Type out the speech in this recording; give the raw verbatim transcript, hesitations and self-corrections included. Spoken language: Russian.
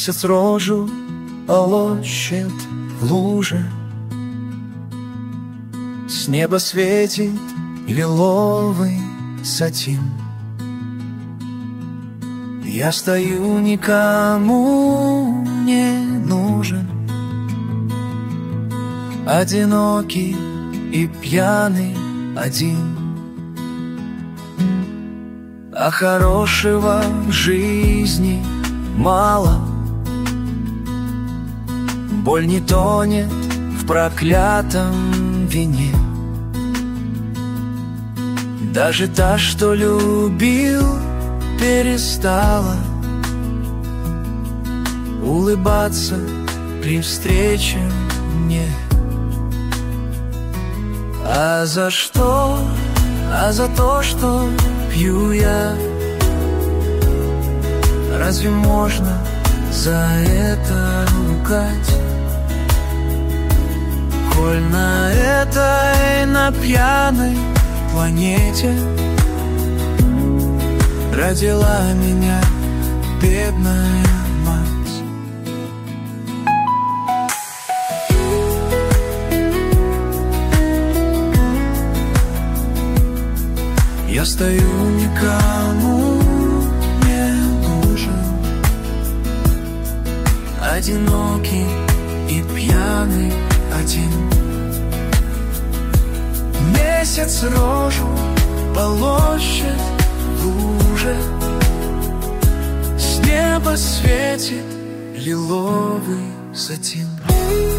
Месяц рожу полощет в луже, с неба светит лиловый сатин. Я стою, никому не нужен, одинокий и пьяный один. А хорошего в жизни мало, боль не тонет в проклятом вине. Даже та, что любил, перестала улыбаться при встрече мне. А за что? А за то, что пью я. Разве можно за это ругать? Коль на этой, на пьяной планете родила меня бедная мать. Я стою, никому не нужен, одинокий и пьяный один. Месяц рожу полощет в луже, с неба светит лиловый сатин.